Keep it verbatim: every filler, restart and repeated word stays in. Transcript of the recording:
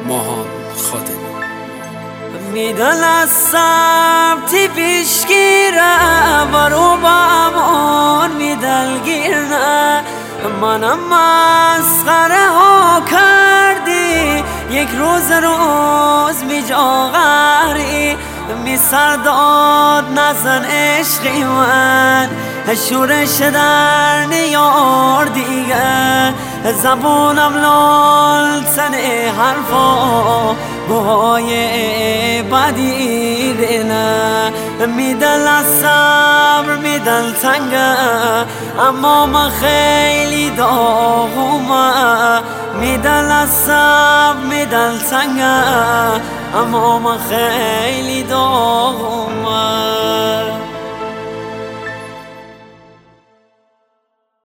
ماهان خادمی. میدلستم تی پیشگیرم و رو با امان میدلگیرنه منم مسخره ها کردی یک روز روز می جاغری می سرداد نزن عشقی من شورش در نیار دیگه زبونم لال تن حرفا بهای بدی رینه میدل از صبر میدل تنگه اما من خیلی داغومه میدل از صبر میدل تنگه اما من خیلی داغومه